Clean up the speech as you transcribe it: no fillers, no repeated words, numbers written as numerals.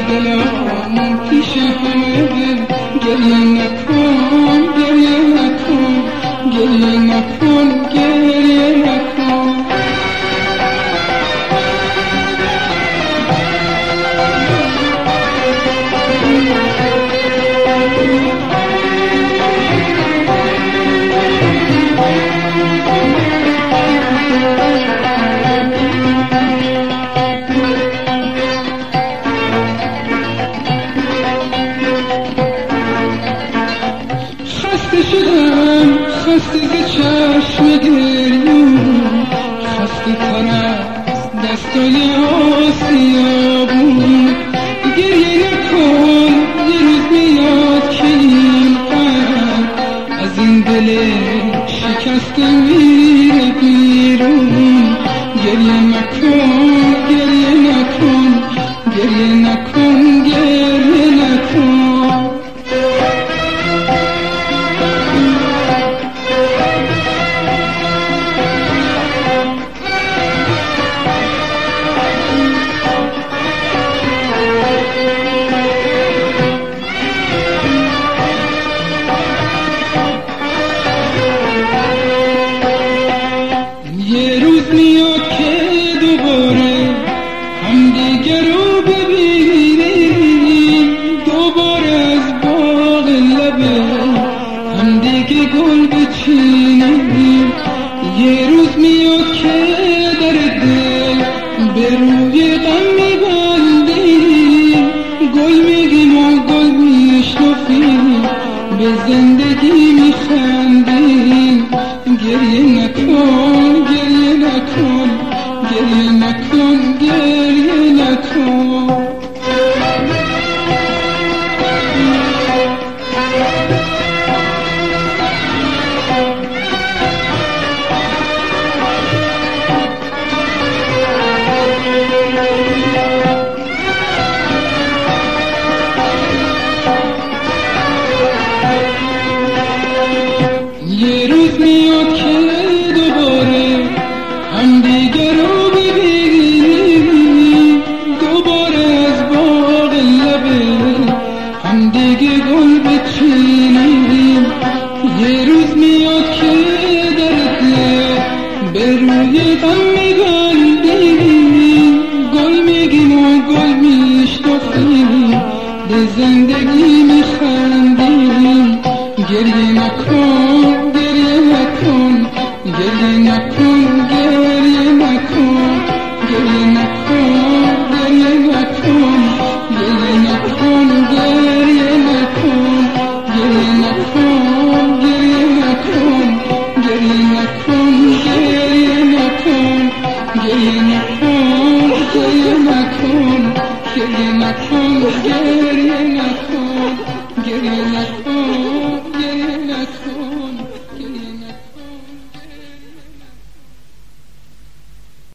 دلم پیش همه گریه نکن گریه نکن گریه نکن گریه نکن. خسته ز چشم گریون، خسته تر از دستای آسیابون. گریه نکن یه روز میاد که این قلب از این دل شکسته میره بیرون. گریه نکن گریه نکن گریه نکن گریه نکن. یه روز میاد که دوباره همدیگه رو ببینیم، دوباره از باغ لبه همدیگه گل بچینیم. یه روز میاد که در دل به روی غم میبندیم، گل میگیم و گل میشنفیم، به زندگی میخندیم. گریه نکن گریه نکن گریه نکن گریه نکن. یه روز میاد که دوباره همدیگه رو ببینیم، دوباره از باغ لبه همدیگه گل بچینیم. یه روز میاد که در دل به روی غم میبندیم، گل میگیم و گل میشنفیم، به زندگی میخندیم. گریه نکن گریه نکن گریه نکن گریه نکن گریه نکن گریه نکن گریه نکن گریه نکن گریه نکن گریه نکن گریه نکن گریه نکن گریه نکن گریه نکن گریه نکن گریه نکن گریه نکن.